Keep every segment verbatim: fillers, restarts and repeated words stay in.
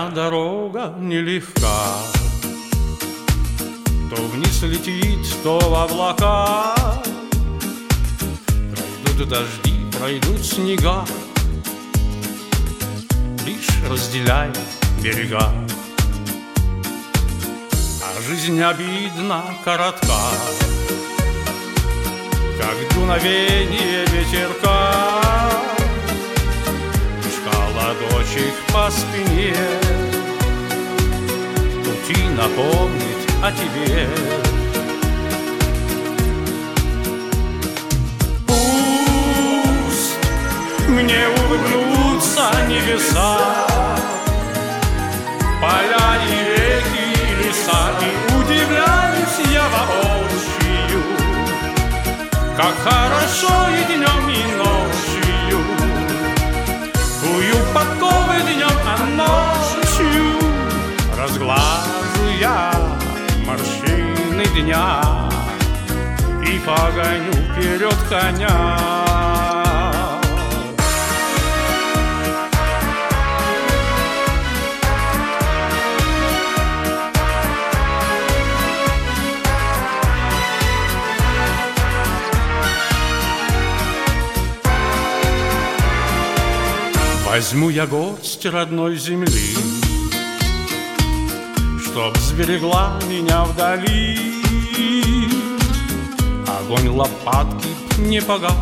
Моя дорога нелегка, то вниз летит, то в облака. Пройдут дожди, пройдут снега, лишь разделяют берега. А жизнь обидна коротка, как дуновение ветерка. Ладочек по спине пути напомнит о тебе. Пусть мне улыбнутся небеса, поля и реки, и леса, и удивляюсь я воочию, как хорошо и днем, и ночью. Кую подковы днем, а ночью разглажу я морщины дня и погоню вперед коня. Возьму я горсть родной земли, чтоб сберегла меня вдали. Огонь лопатки не погас,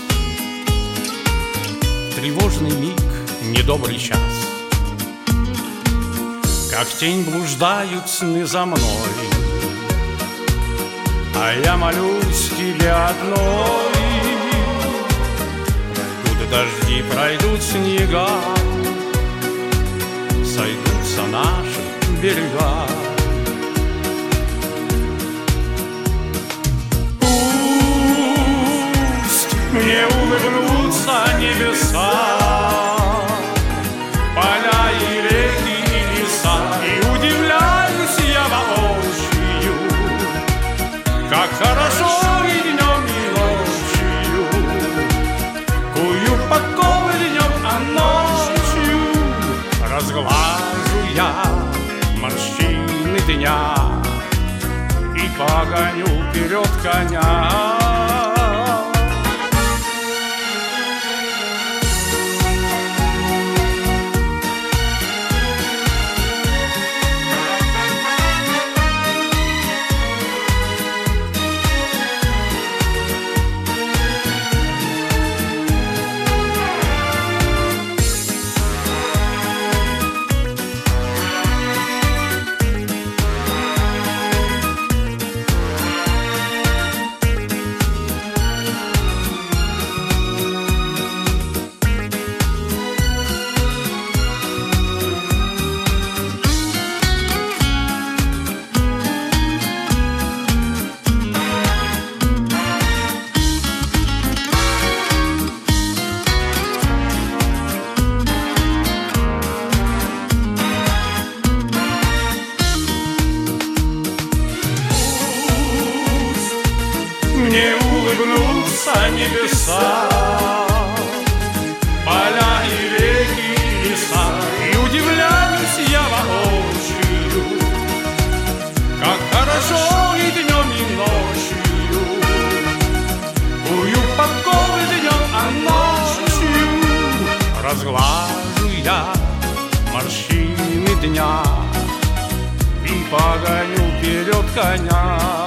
тревожный миг, недобрый час. Как тень блуждают сны за мной, а я молюсь тебе одной. Дожди, пройдут снега, сойдутся наши берега. Пусть мне улыбнутся небеса, поля и реки, и леса, и удивляюсь я воочию, как хорошо и днем, и ночью. Кую подковы днем, а ночью разглажу я морщины дня и погоню вперед коня. Мне улыбнутся небеса, поля и реки, и леса, и удивляюсь я воочию, как хорошо и днем, и ночью. Кую подковы днем, а ночью разглажу я морщины дня и погоню вперед коня.